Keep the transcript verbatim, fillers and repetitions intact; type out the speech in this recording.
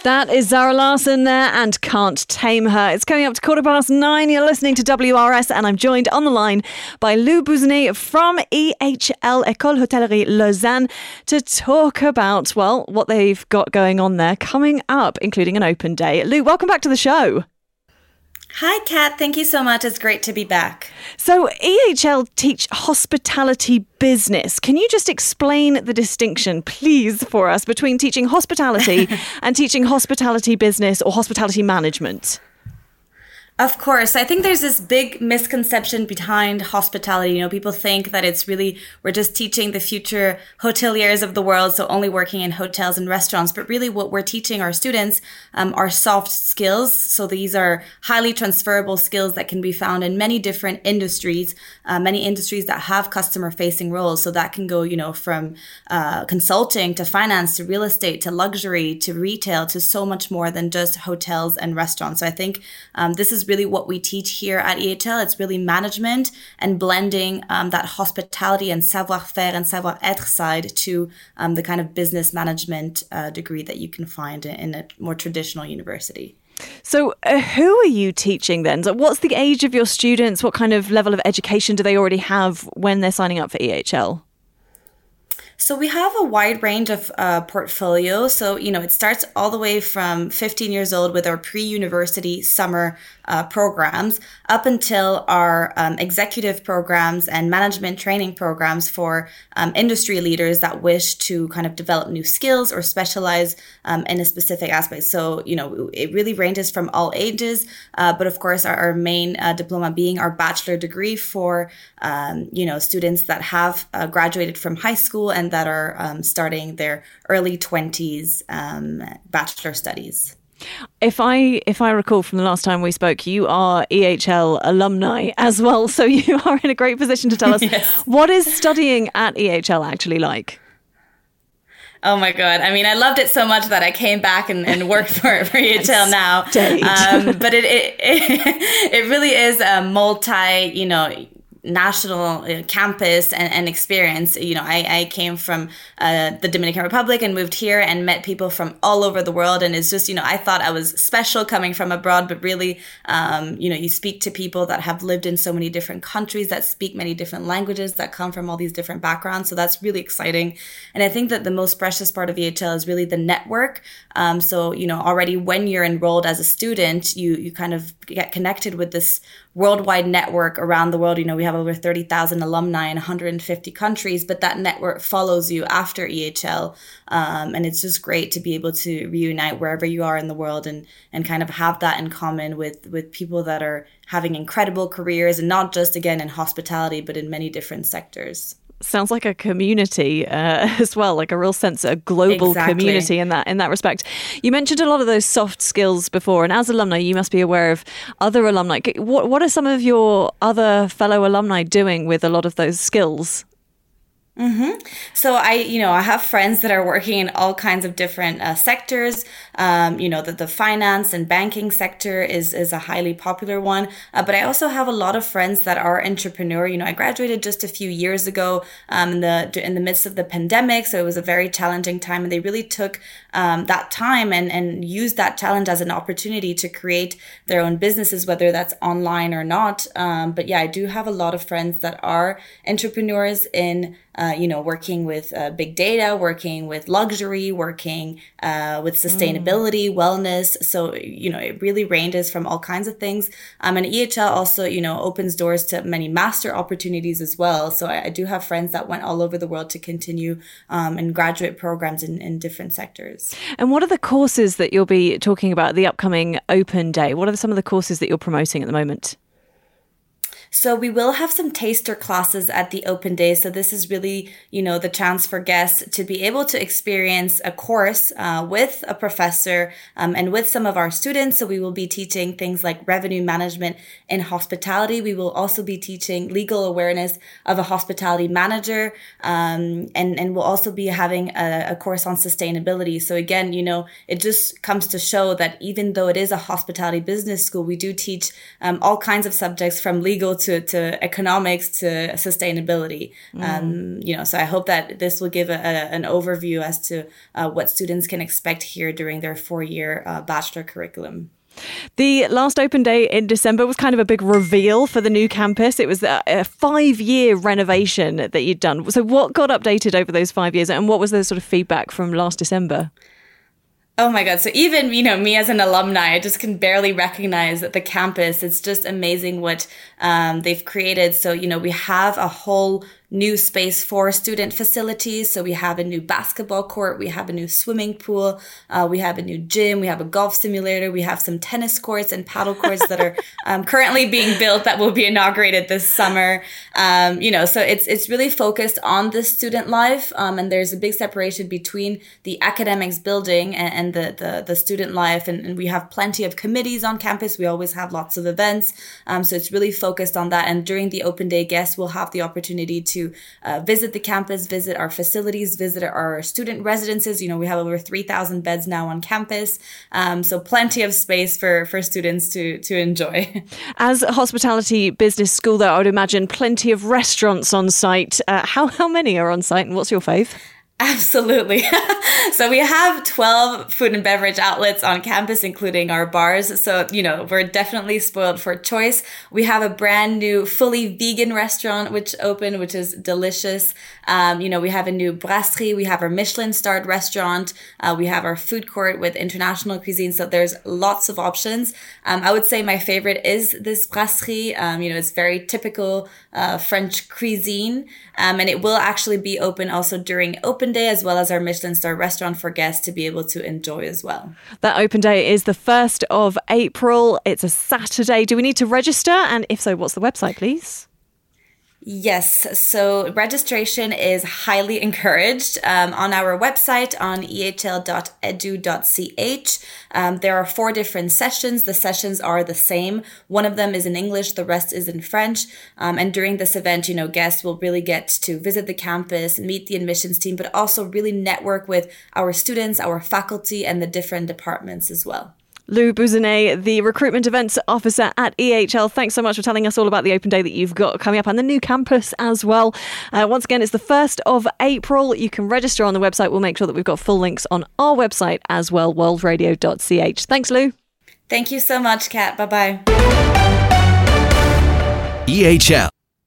That is Zara Larsson there and Can't Tame Her. It's coming up to quarter past nine. You're listening to W R S and I'm joined on the line by Lou Bouzenet from E H L, École Hotellerie Lausanne, to talk about, well, what they've got going on there coming up, including an open day. Lou, welcome back to the show. Hi, Kat. Thank you so much. It's great to be back. So E H L teach hospitality business. Can you just explain the distinction, please, for us between teaching hospitality and teaching hospitality business or hospitality management? Of course. I think there's this big misconception behind hospitality. You know, people think that it's really, we're just teaching the future hoteliers of the world, so only working in hotels and restaurants. But really what we're teaching our students um, are soft skills. So these are highly transferable skills that can be found in many different industries, uh, many industries that have customer facing roles. So that can go, you know, from uh, consulting to finance to real estate to luxury to retail to so much more than just hotels and restaurants. So I think um, this is really what we teach here at E H L. It's really management and blending um, that hospitality and savoir-faire and savoir-être side to um, the kind of business management uh, degree that you can find in a more traditional university. So uh, who are you teaching then? So what's the age of your students? What kind of level of education do they already have when they're signing up for E H L? So we have a wide range of uh, portfolios. So, you know, it starts all the way from fifteen years old with our pre-university summer uh, programs up until our um, executive programs and management training programs for um, industry leaders that wish to kind of develop new skills or specialize um, in a specific aspect. So, you know, it really ranges from all ages. Uh, but of course, our, our main uh, diploma being our bachelor degree for, um, you know, students that have uh, graduated from high school and that are um, starting their early twenties um, bachelor studies. If I if I recall from the last time we spoke, you are E H L alumni as well, so you are in a great position to tell us yes. What is studying at E H L actually like? Oh my God. I mean, I loved it so much that I came back and, and worked for, for E H L now. Um, but it, it, it, it really is a multi, you know, national uh, campus and, and experience. You know, I, I came from uh, the Dominican Republic and moved here and met people from all over the world. And it's just, you know, I thought I was special coming from abroad, but really, um, you know, you speak to people that have lived in so many different countries, that speak many different languages, that come from all these different backgrounds. So that's really exciting. And I think that the most precious part of E H L is really the network. Um, so, you know, already when you're enrolled as a student, you, you kind of get connected with this worldwide network around the world. You know, we have over thirty thousand alumni in one hundred fifty countries, but that network follows you after E H L. Um, and it's just great to be able to reunite wherever you are in the world and, and kind of have that in common with, with people that are having incredible careers, and not just, again, in hospitality, but in many different sectors. Sounds like a community uh, as well, like a real sense of a global exactly. community in that in that respect. You mentioned a lot of those soft skills before, and as alumni, you must be aware of other alumni. What what are some of your other fellow alumni doing with a lot of those skills? Mm-hmm. So I, you know, I have friends that are working in all kinds of different uh, sectors. Um, you know, the, the finance and banking sector is, is a highly popular one. Uh, but I also have a lot of friends that are entrepreneur. You know, I graduated just a few years ago um, in the in the midst of the pandemic. So it was a very challenging time. And they really took um, that time and, and used that challenge as an opportunity to create their own businesses, whether that's online or not. Um, but yeah, I do have a lot of friends that are entrepreneurs in Uh, you know, working with uh, big data, working with luxury, working uh, with sustainability, mm. wellness. So, you know, it really ranges from all kinds of things. Um, and E H L also, you know, opens doors to many master opportunities as well. So I, I do have friends that went all over the world to continue um, in graduate programs in, in different sectors. And what are the courses that you'll be talking about at the upcoming Open Day? What are some of the courses that you're promoting at the moment? So we will have some taster classes at the Open Day. So this is really, you know, the chance for guests to be able to experience a course uh, with a professor um, and with some of our students. So we will be teaching things like revenue management in hospitality. We will also be teaching legal awareness of a hospitality manager. Um, and, and we'll also be having a, a course on sustainability. So again, you know, it just comes to show that even though it is a hospitality business school, we do teach um, all kinds of subjects from legal to, to economics, to sustainability. Mm. Um, you know, so I hope that this will give a, a, an overview as to uh, what students can expect here during their four-year uh, bachelor curriculum. The last open day in December was kind of a big reveal for the new campus. It was a, a five-year renovation that you'd done. So what got updated over those five years and what was the sort of feedback from last December? Oh my God. So even, you know, me as an alumni, I just can barely recognize the campus. It's just amazing what um, they've created. So, you know, we have a whole new space for student facilities. So we have a new basketball court, we have a new swimming pool, uh, we have a new gym, we have a golf simulator, we have some tennis courts and paddle courts that are um, currently being built that will be inaugurated this summer. Um, you know, so it's it's really focused on the student life, um, and there's a big separation between the academics building and, and the, the the student life, and, and we have plenty of committees on campus. We always have lots of events, um, so it's really focused on that. And during the open day, guests will have the opportunity to to uh, visit the campus, visit our facilities, visit our student residences. You know, we have over three thousand beds now on campus. Um, so plenty of space for, for students to, to enjoy. As a hospitality business school, though, I would imagine plenty of restaurants on site. Uh, how, how many are on site and what's your fave? Absolutely. So we have twelve food and beverage outlets on campus, including our bars. So, you know, we're definitely spoiled for choice. We have a brand new fully vegan restaurant which opened, which is delicious. Um, you know, we have a new brasserie. We have our Michelin starred restaurant. Uh, we have our food court with international cuisine. So there's lots of options. Um, I would say my favorite is this brasserie. Um, you know, it's very typical uh, French cuisine. Um, and it will actually be open also during open day, as well as our Michelin star restaurant for guests to be able to enjoy as well. That open day is the first of April. It's a Saturday. Do we need to register? And if so, what's the website, please? Yes, so registration is highly encouraged um, on our website on e h l dot e d u dot c h. Um, there are four different sessions. The sessions are the same. One of them is in English, the rest is in French. Um, and during this event, you know, guests will really get to visit the campus, meet the admissions team, but also really network with our students, our faculty, and the different departments as well. Lou Bouzenet, the Recruitment Events Officer at E H L. Thanks so much for telling us all about the open day that you've got coming up and the new campus as well. Uh, once again, it's the first of April. You can register on the website. We'll make sure that we've got full links on our website as well, world radio dot c h. Thanks, Lou. Thank you so much, Kat. Bye-bye. E H L